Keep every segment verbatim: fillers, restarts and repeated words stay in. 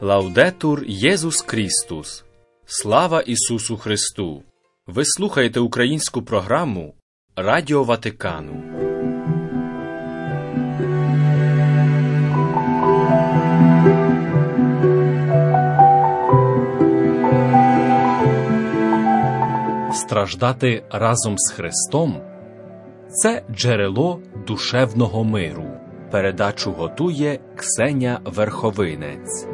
Лаудетур Єсус Крістус! Слава Ісусу Христу! Ви слухаєте українську програму Радіо Ватикану. Страждати разом з Христом – це джерело душевного миру. Передачу готує Ксеня Верховинець.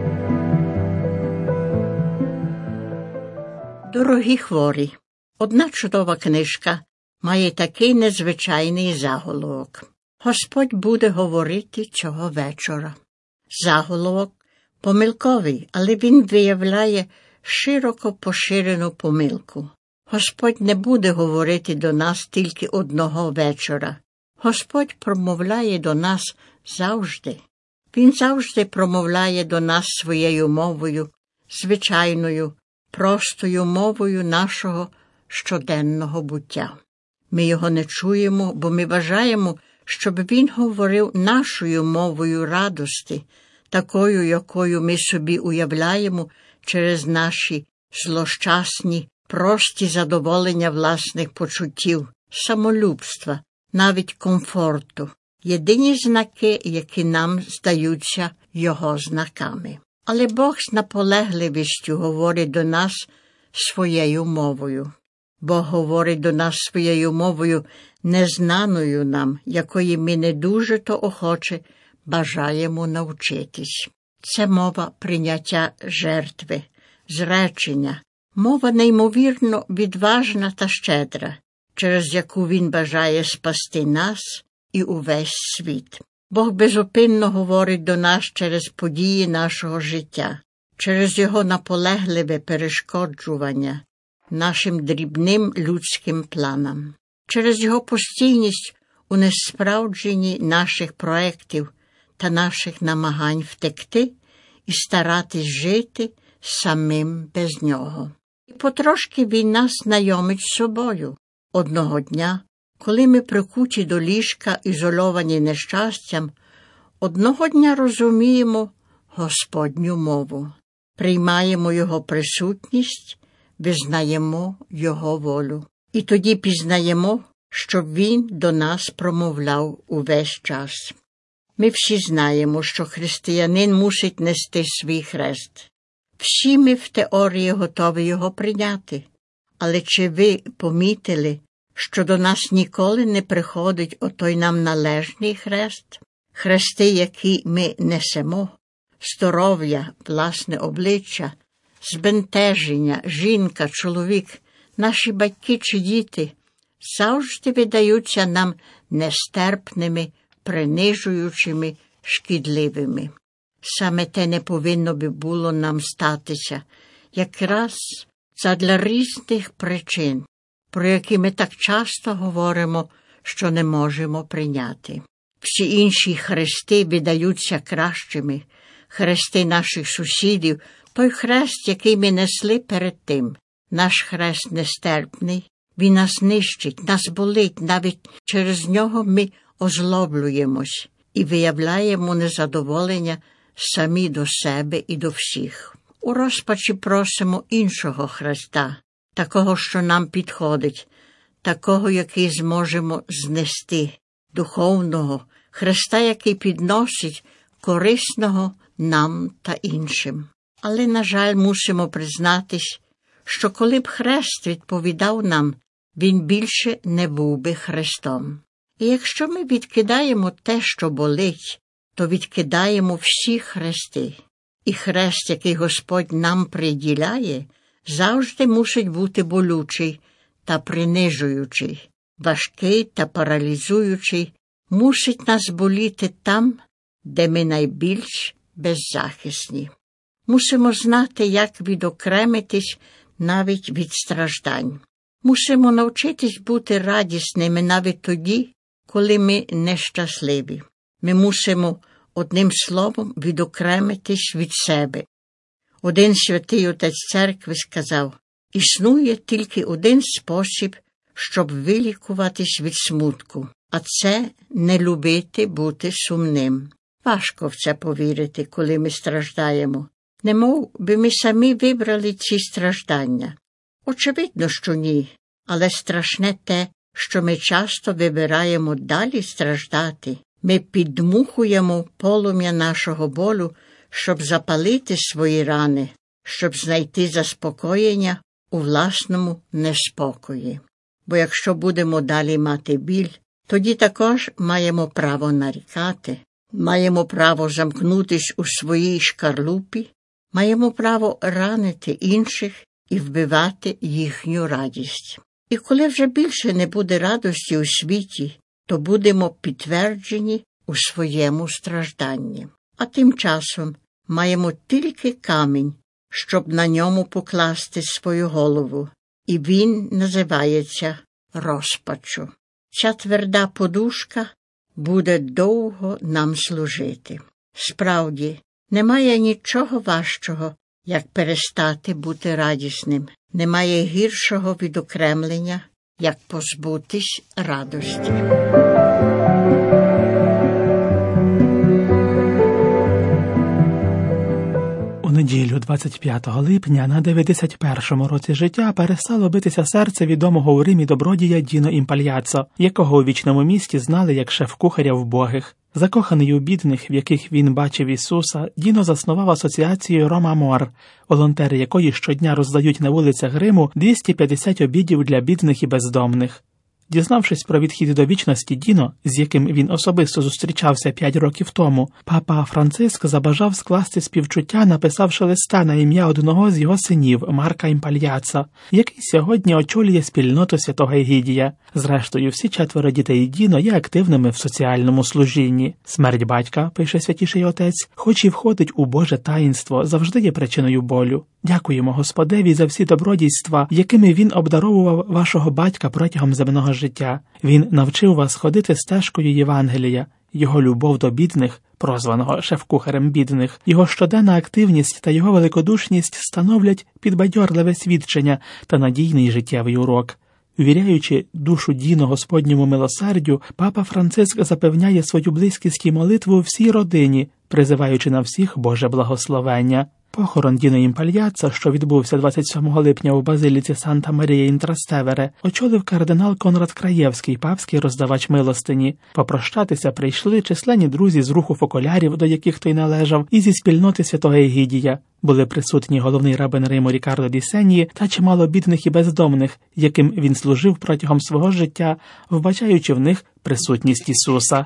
Дорогі хворі, одна чудова книжка має такий незвичайний заголовок. Господь буде говорити цього вечора. Заголовок помилковий, але він виявляє широко поширену помилку. Господь не буде говорити до нас тільки одного вечора. Господь промовляє до нас завжди. Він завжди промовляє до нас своєю мовою, звичайною, простою мовою нашого щоденного буття. Ми його не чуємо, бо ми бажаємо, щоб він говорив нашою мовою радості, такою, якою ми собі уявляємо через наші злощасні, прості задоволення власних почуттів, самолюбства, навіть комфорту. Єдині знаки, які нам здаються його знаками. Але Бог з наполегливістю говорить до нас своєю мовою. Бог говорить до нас своєю мовою, незнаною нам, якої ми не дуже-то охоче бажаємо навчитись. Це мова прийняття жертви, зречення, мова неймовірно відважна та щедра, через яку він бажає спасти нас і увесь світ. Бог безупинно говорить до нас через події нашого життя, через його наполегливе перешкоджування нашим дрібним людським планам, через його постійність у несправдженні наших проєктів та наших намагань втекти і старатись жити самим без нього. І потрошки він нас знайомить з собою. Одного дня, коли ми прикуті до ліжка, ізольовані нещастям, одного дня розуміємо Господню мову, приймаємо Його присутність, визнаємо Його волю. І тоді пізнаємо, що Він до нас промовляв увесь час. Ми всі знаємо, що християнин мусить нести свій хрест. Всі ми в теорії готові його прийняти. Але чи ви помітили, що до нас ніколи не приходить отой нам належний хрест? Хрести, які ми несемо, здоров'я, власне обличчя, збентеження, жінка, чоловік, наші батьки чи діти, завжди видаються нам нестерпними, принижуючими, шкідливими. Саме те не повинно би було нам статися, якраз задля різних причин, про які ми так часто говоримо, що не можемо прийняти. Всі інші хрести видаються кращими, хрести наших сусідів, той хрест, який ми несли перед тим. Наш хрест нестерпний, він нас нищить, нас болить, навіть через нього ми озлоблюємось і виявляємо незадоволення самі до себе і до всіх. У розпачі просимо іншого хреста, такого, що нам підходить, такого, який зможемо знести, духовного, хреста, який підносить корисного нам та іншим. Але, на жаль, мусимо признатись, що коли б хрест відповідав нам, він більше не був би хрестом. І якщо ми відкидаємо те, що болить, то відкидаємо всі хрести. І хрест, який Господь нам приділяє, завжди мусить бути болючий та принижуючий, важкий та паралізуючий, мусить нас боліти там, де ми найбільш беззахисні. Мусимо знати, як відокремитись навіть від страждань. Мусимо навчитись бути радісними навіть тоді, коли ми нещасливі. Ми мусимо, одним словом, відокремитись від себе. Один святий отець церкви сказав, існує тільки один спосіб, щоб вилікуватись від смутку, а це не любити бути сумним. Важко в це повірити, коли ми страждаємо. Немов би ми самі вибрали ці страждання. Очевидно, що ні, але страшне те, що ми часто вибираємо далі страждати. Ми піддмухуємо полум'я нашого болю, щоб запалити свої рани, щоб знайти заспокоєння у власному неспокої. Бо якщо будемо далі мати біль, тоді також маємо право нарікати, маємо право замкнутись у своїй шкарлупі, маємо право ранити інших і вбивати їхню радість. І коли вже більше не буде радості у світі, то будемо підтверджені у своєму стражданні. А тим часом маємо тільки камінь, щоб на ньому покласти свою голову, і він називається розпачу. Ця тверда подушка буде довго нам служити. Справді, немає нічого важчого, як перестати бути радісним. Немає гіршого відокремлення, як позбутись радості. У неділю двадцять п'ятого липня на дев'яносто першому році життя перестало битися серце відомого у Римі добродія Діно Імпальяццо, якого у вічному місті знали як шеф-кухаря вбогих. Закоханий у бідних, в яких він бачив Ісуса, Діно заснував асоціацію Рома Мор, волонтери якої щодня роздають на вулицях Риму двісті п'ятдесят обідів для бідних і бездомних. Дізнавшись про відхід до вічності Діно, з яким він особисто зустрічався п'ять років тому, папа Франциск забажав скласти співчуття, написавши листа на ім'я одного з його синів, Марка Імпальяццо, який сьогодні очолює спільноту святого Егідія. Зрештою, всі четверо дітей Діно є активними в соціальному служінні. Смерть батька, пише святіший отець, хоч і входить у Боже таїнство, завжди є причиною болю. Дякуємо Господеві за всі добродійства, якими він обдаровував вашого батька протягом земного життя. Він навчив вас ходити стежкою Євангелія. Його любов до бідних, прозваного шеф-кухарем бідних, його щоденна активність та його великодушність становлять підбадьорливе свідчення та надійний життєвий урок. Увіряючи душу Діно Господньому милосердю, папа Франциск запевняє свою близькість і молитву всій родині, призиваючи на всіх Боже благословення. Похорон Діно Імпальяццо, що відбувся двадцять сьомого липня у базиліці Санта-Марія ін Трастевере, очолив кардинал Конрад Краєвський, папський роздавач милостині. Попрощатися прийшли численні друзі з руху фоколярів, до яких той належав, і зі спільноти святого Егідія. Були присутні головний рабин Риму Рікардо ді Сенні та чимало бідних і бездомних, яким він служив протягом свого життя, вбачаючи в них присутність Ісуса.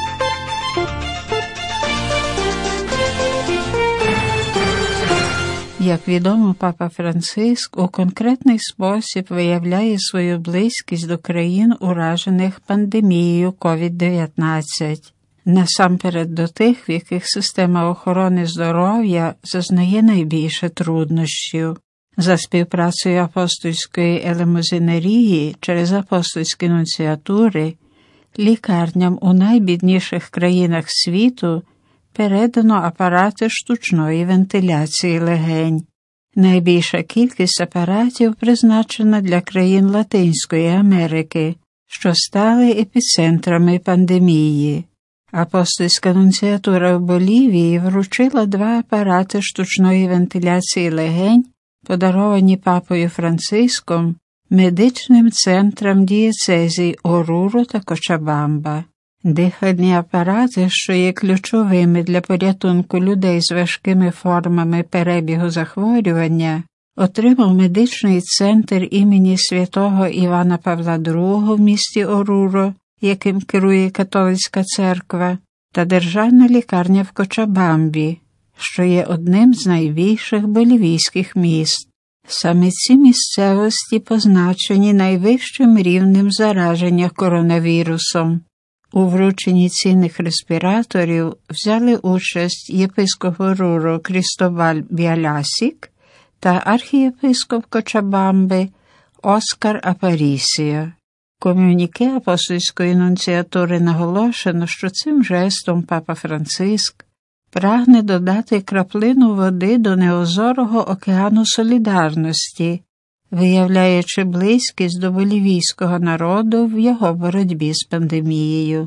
Як відомо, папа Франциск у конкретний спосіб виявляє свою близькість до країн, уражених пандемією ковід дев'ятнадцять. Насамперед до тих, в яких система охорони здоров'я зазнає найбільше труднощів. За співпрацею апостольської елемозинерії через апостольські нунціатури лікарням у найбідніших країнах світу передано апарати штучної вентиляції легень. Найбільша кількість апаратів призначена для країн Латинської Америки, що стали епіцентрами пандемії. Апостольська нунціатура в Болівії вручила два апарати штучної вентиляції легень, подаровані папою Франциском, медичним центрам дієцезій Оруро та Кочабамба. Дихальні апарати, що є ключовими для порятунку людей з важкими формами перебігу захворювання, отримав медичний центр імені святого Івана Павла другого в місті Оруро, яким керує католицька церква, та державна лікарня в Кочабамбі, що є одним з найбільших болівійських міст. Саме ці місцевості позначені найвищим рівнем зараження коронавірусом. У врученні цінних респіраторів взяли участь єпископ Оруро Крістобаль Бялясік та архієпископ Кочабамби Оскар Апарісіо. В комюніке апостольської нунціатури наголошено, що цим жестом папа Франциск прагне додати краплину води до неозорого океану солідарності, виявляючи близькість до болівійського народу в його боротьбі з пандемією.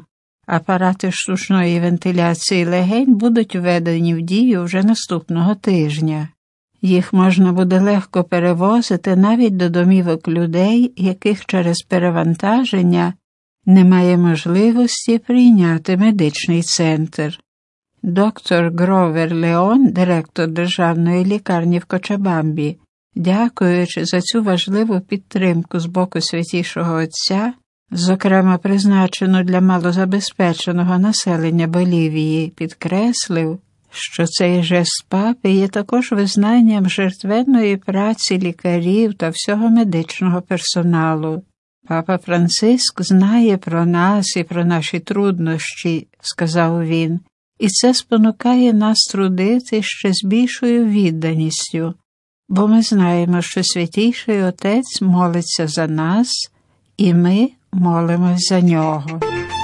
Апарати штучної вентиляції легень будуть введені в дію вже наступного тижня. Їх можна буде легко перевозити навіть до домівок людей, яких через перевантаження немає можливості прийняти медичний центр. Доктор Гровер Леон, директор Державної лікарні в Кочабамбі, дякуючи за цю важливу підтримку з боку Святішого Отця, зокрема призначену для малозабезпеченого населення Болівії, підкреслив, що цей жест папи є також визнанням жертвенної праці лікарів та всього медичного персоналу. Папа Франциск знає про нас і про наші труднощі, сказав він, і це спонукає нас трудити ще з більшою відданістю, бо ми знаємо, що Святійший Отець молиться за нас, і ми молимось за нього.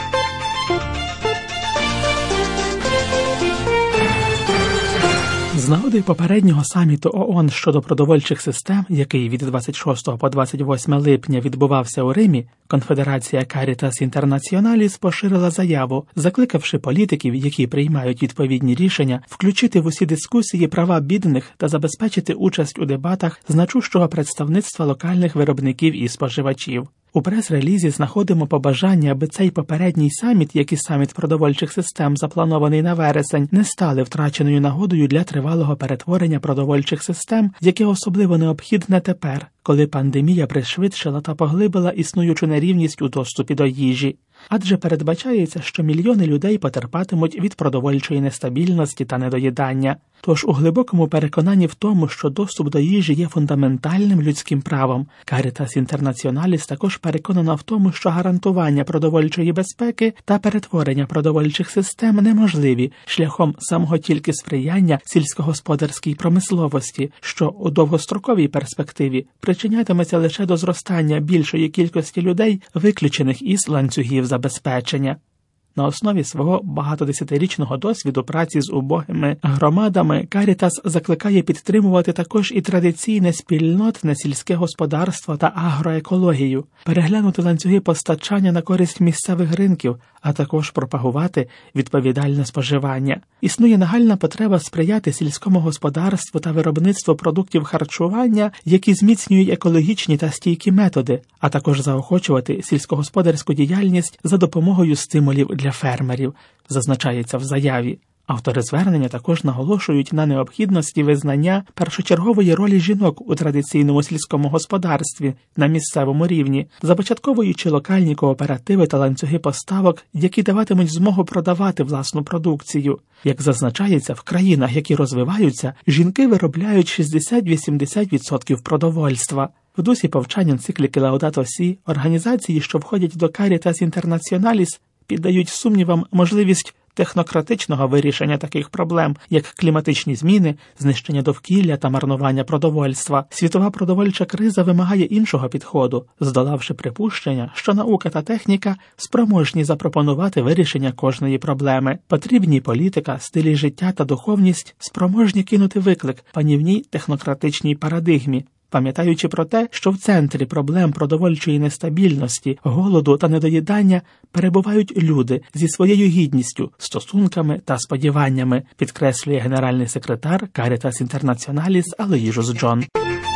З нагоди попереднього саміту ООН щодо продовольчих систем, який від двадцять шостого по двадцять восьме липня відбувався у Римі, Конфедерація Caritas Internationalis поширила заяву, закликавши політиків, які приймають відповідні рішення, включити в усі дискусії права бідних та забезпечити участь у дебатах значущого представництва локальних виробників і споживачів. У прес-релізі знаходимо побажання, аби цей попередній саміт, як і саміт продовольчих систем, запланований на вересень, не стали втраченою нагодою для тривалого перетворення продовольчих систем, яке особливо необхідне тепер, коли пандемія пришвидшила та поглибила існуючу нерівність у доступі до їжі. Адже передбачається, що мільйони людей потерпатимуть від продовольчої нестабільності та недоїдання. Тож у глибокому переконанні в тому, що доступ до їжі є фундаментальним людським правом, Caritas Internationalis також переконана в тому, що гарантування продовольчої безпеки та перетворення продовольчих систем неможливі шляхом самого тільки сприяння сільськогосподарській промисловості, що у довгостроковій перспективі причинятиметься лише до зростання більшої кількості людей, виключених із ланцюгів забезпечення. На основі свого багатодесятирічного досвіду праці з убогими громадами Caritas закликає підтримувати також і традиційне спільнотне сільське господарство та агроекологію, переглянути ланцюги постачання на користь місцевих ринків, а також пропагувати відповідальне споживання. Існує нагальна потреба сприяти сільському господарству та виробництву продуктів харчування, які зміцнюють екологічні та стійкі методи, а також заохочувати сільськогосподарську діяльність за допомогою стимулів для фермерів, зазначається в заяві. Автори звернення також наголошують на необхідності визнання першочергової ролі жінок у традиційному сільському господарстві на місцевому рівні, започатковуючи локальні кооперативи та ланцюги поставок, які даватимуть змогу продавати власну продукцію. Як зазначається, в країнах, які розвиваються, жінки виробляють шістдесят-вісімдесят відсотків продовольства. В дусі повчань енцикліки Laudato Si організації, що входять до Caritas Internationalis, піддають сумнівам можливість технократичного вирішення таких проблем, як кліматичні зміни, знищення довкілля та марнування продовольства. Світова продовольча криза вимагає іншого підходу, здолавши припущення, що наука та техніка спроможні запропонувати вирішення кожної проблеми. Потрібні політика, стилі життя та духовність спроможні кинути виклик панівній технократичній парадигмі, пам'ятаючи про те, що в центрі проблем продовольчої нестабільності, голоду та недоїдання перебувають люди зі своєю гідністю, стосунками та сподіваннями, підкреслює генеральний секретар Caritas Internationalis Алоїжус Джон.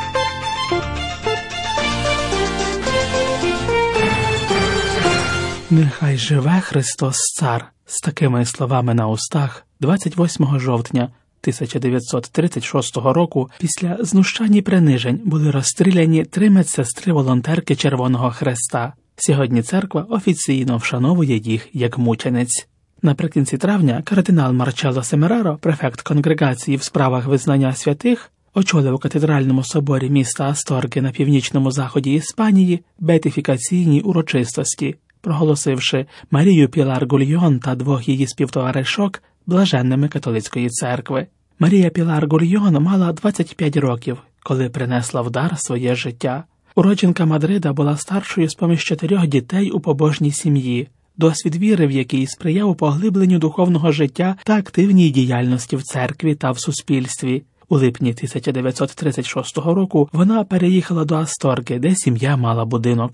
Нехай живе Христос Цар. З такими словами на устах двадцять восьмого жовтня тисяча дев'ятсот тридцять шостого року після знущань і принижень були розстріляні три медсестри-волонтерки Червоного Хреста. Сьогодні церква офіційно вшановує їх як мучениць. Наприкінці травня кардинал Марчелло Семераро, префект конгрегації в справах визнання святих, очолив у катедральному соборі міста Асторге на північному заході Іспанії беатифікаційні урочистості, проголосивши Марію Пілар Гульйон та двох її співтоваришок блаженними католицької церкви. Марія Пілар Гульйон мала двадцять п'ять років, коли принесла в дар своє життя. Уродженка Мадрида була старшою з-поміж чотирьох дітей у побожній сім'ї, досвід віри в якій сприяв поглибленню духовного життя та активній діяльності в церкві та в суспільстві. У липні тисяча дев'ятсот тридцять шостого року вона переїхала до Асторги, де сім'я мала будинок.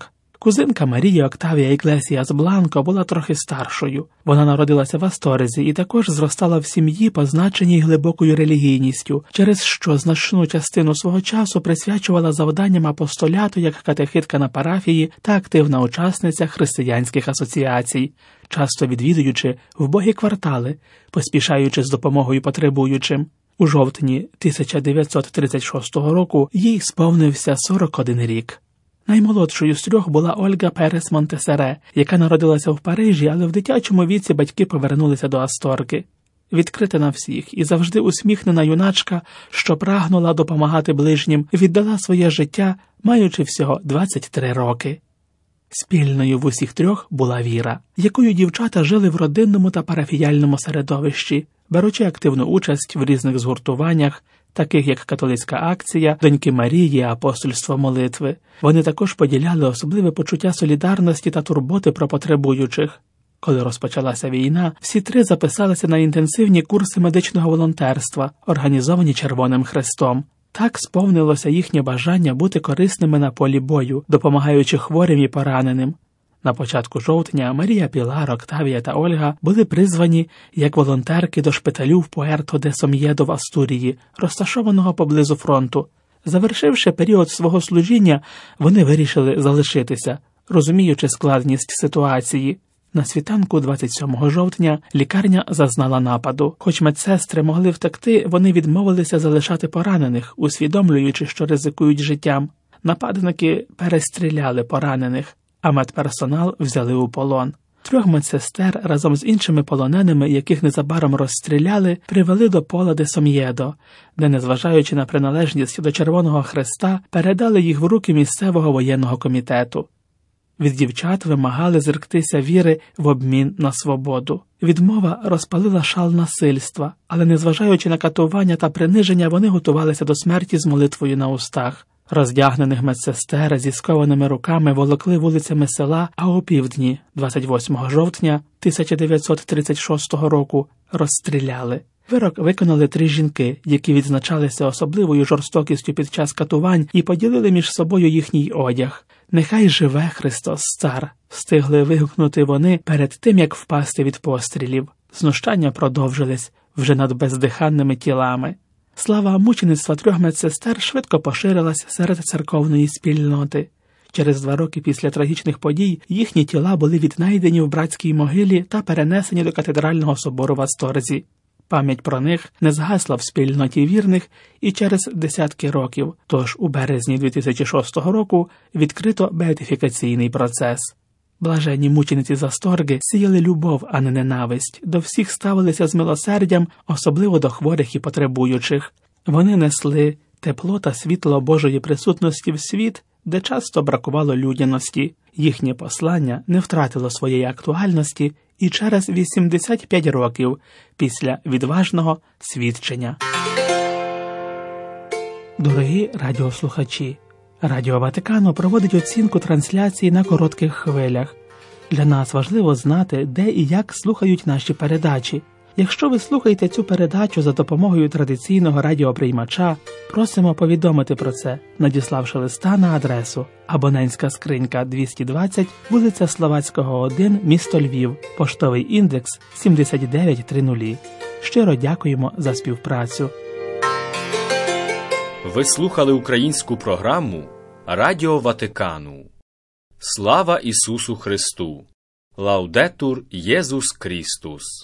Кузинка Марія Октавія Іглесіас Бланко була трохи старшою. Вона народилася в Асторезі і також зростала в сім'ї, позначеній глибокою релігійністю, через що значну частину свого часу присвячувала завданням апостоляту як катехитка на парафії та активна учасниця християнських асоціацій, часто відвідуючи вбогі квартали, поспішаючи з допомогою потребуючим. У жовтні тисяча дев'ятсот тридцять шостого року їй сповнився сорок один рік. Наймолодшою з трьох була Ольга Перес Монтесере, яка народилася в Парижі, але в дитячому віці батьки повернулися до Асторги. Відкрита на всіх і завжди усміхнена юначка, що прагнула допомагати ближнім, віддала своє життя, маючи всього двадцять три роки. Спільною в усіх трьох була віра, якою дівчата жили в родинному та парафіяльному середовищі, беручи активну участь в різних згуртуваннях, таких як католицька акція, доньки Марії, апостольство молитви. Вони також поділяли особливе почуття солідарності та турботи про потребуючих. Коли розпочалася війна, всі три записалися на інтенсивні курси медичного волонтерства, організовані Червоним Хрестом. Так сповнилося їхнє бажання бути корисними на полі бою, допомагаючи хворим і пораненим. На початку жовтня Марія Пілар, Октавія та Ольга були призвані як волонтерки до шпиталю в Пуерто де Сом'єдо в Астурії, розташованого поблизу фронту. Завершивши період свого служіння, вони вирішили залишитися, розуміючи складність ситуації. На світанку двадцять сьомого жовтня лікарня зазнала нападу. Хоч медсестри могли втекти, вони відмовилися залишати поранених, усвідомлюючи, що ризикують життям. Нападники перестріляли поранених, а медперсонал взяли у полон. Трьох медсестер разом з іншими полоненими, яких незабаром розстріляли, привели до пола де Сом'єдо, де, незважаючи на приналежність до Червоного Хреста, передали їх в руки місцевого воєнного комітету. Від дівчат вимагали зректися віри в обмін на свободу. Відмова розпалила шал насильства, але, незважаючи на катування та приниження, вони готувалися до смерті з молитвою на устах. Роздягнених медсестер зі скованими руками волокли вулицями села, а опівдні, двадцять восьмого жовтня тисяча дев'ятсот тридцять шостого року, розстріляли. Вирок виконали три жінки, які відзначалися особливою жорстокістю під час катувань і поділили між собою їхній одяг. «Нехай живе Христос Цар!» – встигли вигукнути вони перед тим, як впасти від пострілів. Знущання продовжились вже над бездиханними тілами. Слава мучеництва трьох медсестер швидко поширилася серед церковної спільноти. Через два роки після трагічних подій їхні тіла були віднайдені в братській могилі та перенесені до катедрального собору в Асторзі. Пам'ять про них не згасла в спільноті вірних і через десятки років, тож у березні дві тисячі шостого року відкрито беатифікаційний процес. Блаженні мучениці з Асторги сіяли любов, а не ненависть, до всіх ставилися з милосердям, особливо до хворих і потребуючих. Вони несли тепло та світло Божої присутності в світ, де часто бракувало людяності. Їхнє послання не втратило своєї актуальності і через вісімдесят п'ять років після відважного свідчення. Дорогі радіослухачі, Радіо Ватикано проводить оцінку трансляції на коротких хвилях. Для нас важливо знати, де і як слухають наші передачі. Якщо ви слухаєте цю передачу за допомогою традиційного радіоприймача, просимо повідомити про це, надіславши листа на адресу абонентська скринька двісті двадцять, вулиця Словацького, один, місто Львів, поштовий індекс сімдесят дев'ять тридцять. Щиро дякуємо за співпрацю. Ви слухали українську програму Радіо Ватикану. Слава Ісусу Христу! Лаудетур Єсус Крістус!